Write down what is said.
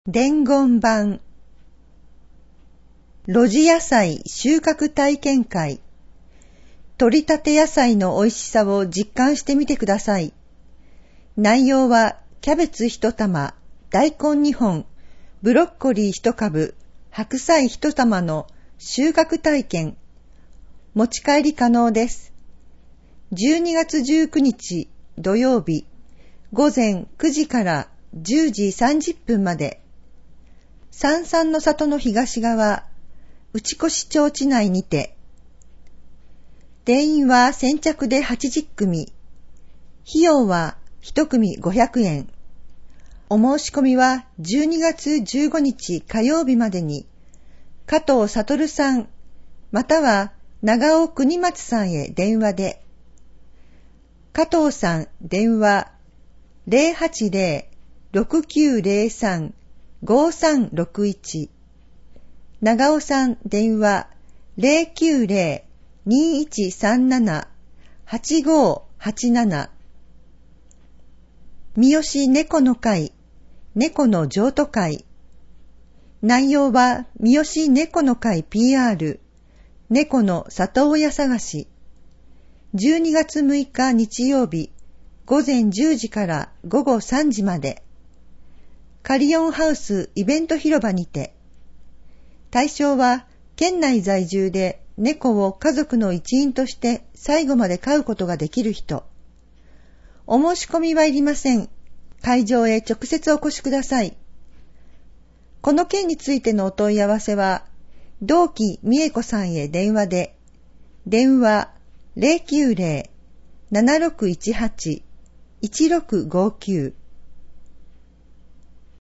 伝言版露地野菜収穫体験会。取り立て野菜の美味しさを実感してみてください。内容はキャベツ1玉、大根2本、ブロッコリー1株、白菜1玉の収穫体験。持ち帰り可能です。12月19日土曜日午前9時から10時30分まで。三々の里の東側、内越町地内にて。定員は先着で80組。費用は1組500円。お申し込みは12月15日火曜日までに、加藤悟さん、または長尾国松さんへ電話で。加藤さん電話 080-6903-5361。長尾さん電話 090-2137-8587。三好猫の会、猫の譲渡会。内容は三好猫の会 PR、猫の里親探し。12月6日日曜日、午前10時から午後3時まで。カリオンハウスイベント広場にて。対象は県内在住で猫を家族の一員として最後まで飼うことができる人。お申し込みはいりません。会場へ直接お越しください。この件についてのお問い合わせは、同期美恵子さんへ電話で、電話 090-7618-1659